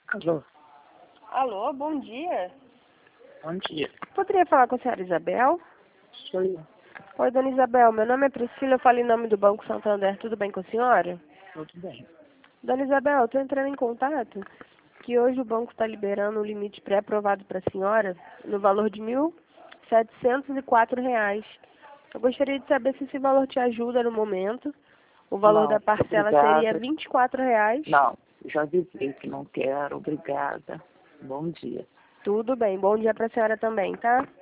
Alô, Alô, bom dia. bom dia. Poderia falar com a senhora Isabel? Sou eu. Oi, dona Isabel, meu nome é Priscila, eu falo em nome do Banco Santander, tudo bem com a senhora? Tudo bem. Dona Isabel, estou entrando em contato que hoje o banco está liberando um limite pré-aprovado para a senhora no valor de R$ 1.704. Eu gostaria de saber se esse valor te ajuda no momento. O valor da Não, parcela seria obrigada. R$ 24. Não, já avisei que não quero. Obrigada. Bom dia. Tudo bem, bom dia para a senhora também, tá?